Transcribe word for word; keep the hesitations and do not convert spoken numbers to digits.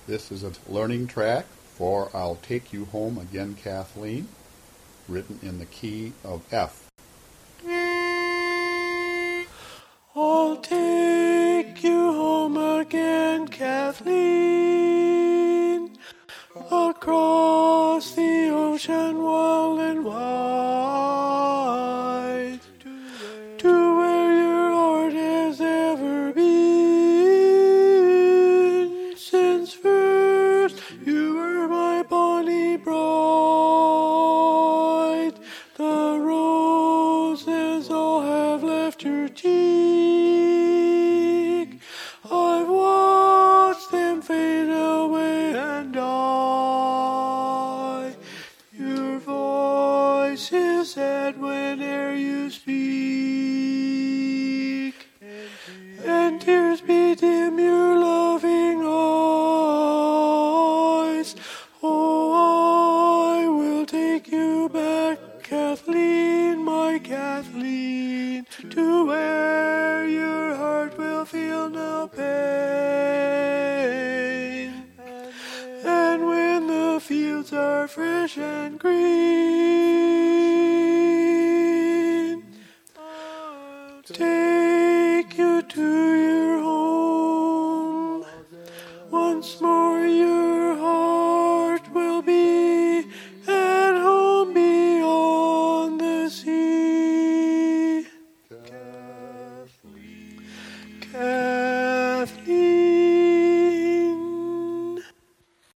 This is a learning track for I'll Take You Home Again, Kathleen, written in the key of F. I'll take you home again, Kathleen, across the ocean wild and wide.